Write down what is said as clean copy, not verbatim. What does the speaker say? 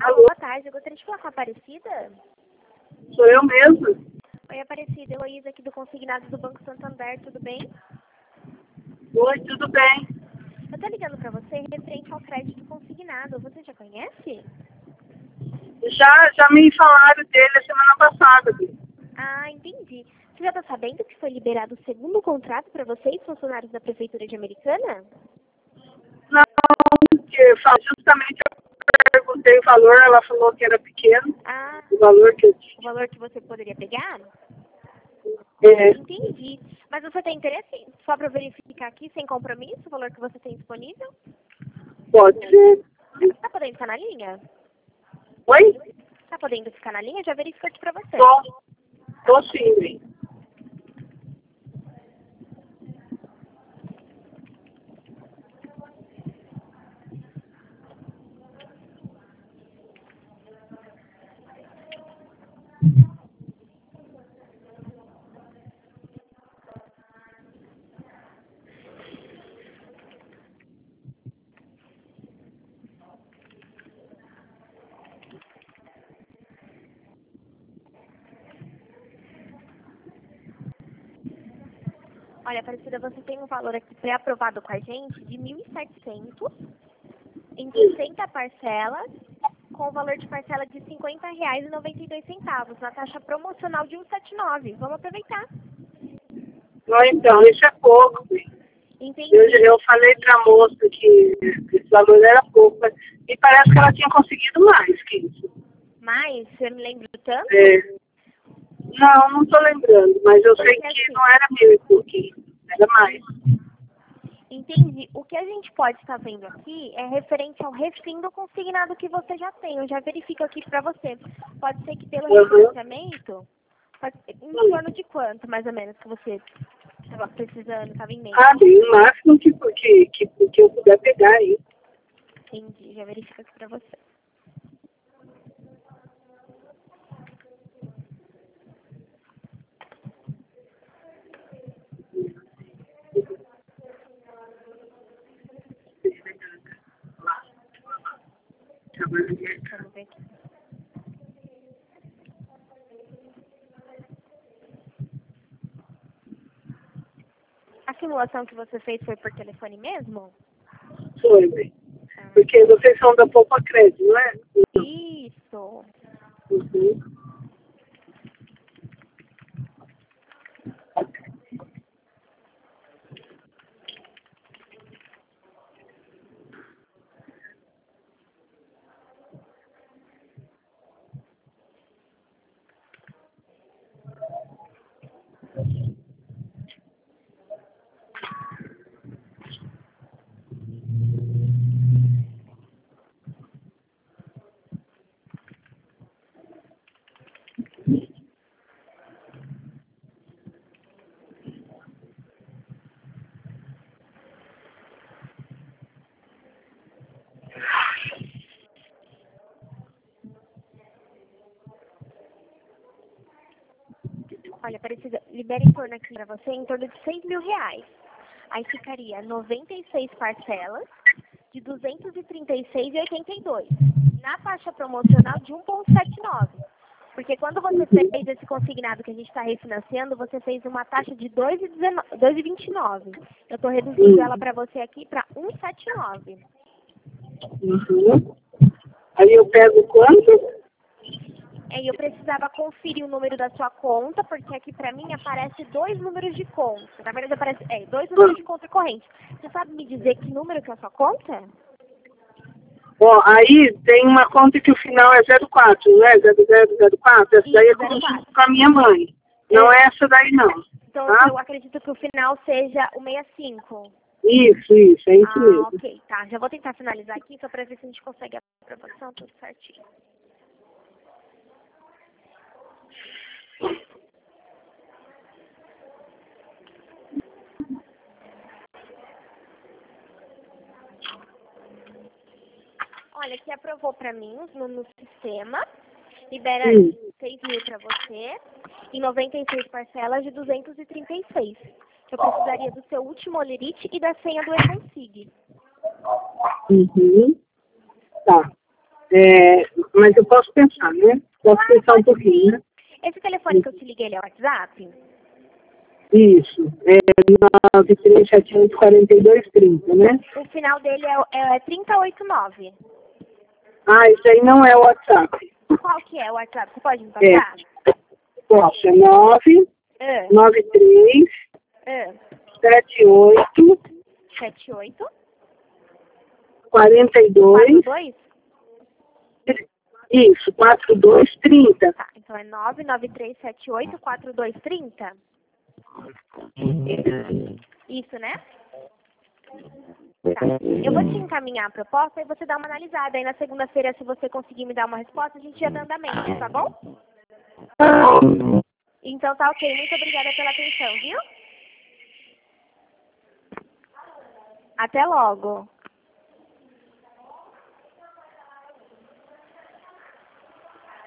Alô, Alô? boa tarde. Eu gostaria de falar com a Aparecida. Sou eu mesma? Oi, Aparecida. Heloísa aqui do Consignado do Banco Santander. Tudo bem? Oi, tudo bem? Eu tô ligando pra você referente ao crédito consignado. Você já conhece? Já me falaram dele a semana passada. Ah, entendi. Você já tá sabendo que foi liberado o segundo contrato para vocês, funcionários da Prefeitura de Americana? Não, porque justamente eu perguntei o valor, ela falou que era pequeno, Ah, o valor que eu o tinha. valor que você poderia pegar? É, Entendi. Mas você tem interesse? Só para verificar aqui, sem compromisso, o valor que você tem disponível? pode ser. Tá podendo ficar na linha? Oi? Tá podendo ficar na linha? Já verifico aqui pra você. Tô sim, bem. Olha, Aparecida, você tem um valor aqui pré-aprovado com a gente de 1.700 em 60 parcelas, com o valor de parcela de R$ 50,92, na taxa promocional de 179. Vamos aproveitar. Não, então, isso é pouco, bem. Entendi. Eu falei pra moça que esse valor era pouco, mas me parece que ela tinha conseguido mais que isso. Mas, você me lembra do tanto? É, não tô lembrando, mas eu sei Porque que assim, não era 1.000 e pouquinho, era mais. entendi. O que a gente pode estar vendo aqui é referente ao refim do consignado que você já tem. Eu já verifico aqui pra você. Pode ser que pelo refinanciamento, pode ser em torno de quanto, mais ou menos, que você estava precisando, estava em mente? Ah, bem, o máximo que eu puder pegar aí. Entendi, já verifico aqui pra você. Vamos ver aqui. A simulação que você fez foi por telefone mesmo? Foi, bem. Ah, Porque vocês são da Poupa Crédito, não é? isso. Uhum. Olha, Aparecida, libera em torno aqui pra você em torno de R$ 6.000. Aí ficaria 96 parcelas de R$ 236,82. Na taxa promocional de 1,79. Porque quando você fez esse consignado que a gente está refinanciando, você fez uma taxa de 2,29. Eu estou reduzindo ela para você aqui para 1,79. Uhum. Aí eu pego quanto? Aí eu precisava conferir o número da sua conta, porque aqui pra mim aparece dois números de conta. Na verdade aparece, dois números de conta corrente. Você sabe me dizer que número que é a sua conta? Ó, aí tem uma conta que o final é 04, não é? 0004. Essa daí é Isso, 04. com a minha mãe. Não é essa daí, não. Então Tá? eu acredito que o final seja o 65. Isso, é isso mesmo. Ok, tá. Já vou tentar finalizar aqui só pra ver se a gente consegue a aprovação, tudo certinho. Olha, aqui aprovou pra mim no sistema. Libera aí 6.000 pra você e 96 parcelas de 236. Eu precisaria do seu último olerite e da senha do eConsig. Uhum. Tá. mas eu posso pensar, né? Posso pensar um pouquinho, né? Esse telefone que eu te liguei, ele é o WhatsApp? Isso, é 93784230, né? O final dele é 3089. Ah, isso aí não é o WhatsApp. Qual que é o WhatsApp? Você pode me passar? Posso, é 9 Ah, 93 ah, 78 78 42 42? isso, 4230. Tá, então é 993784230? Isso, né? Tá. Eu vou te encaminhar a proposta e você dá uma analisada. Aí na segunda-feira, se você conseguir me dar uma resposta, a gente já dá andamento, tá bom? Então tá ok. Muito obrigada pela atenção, viu? Até logo.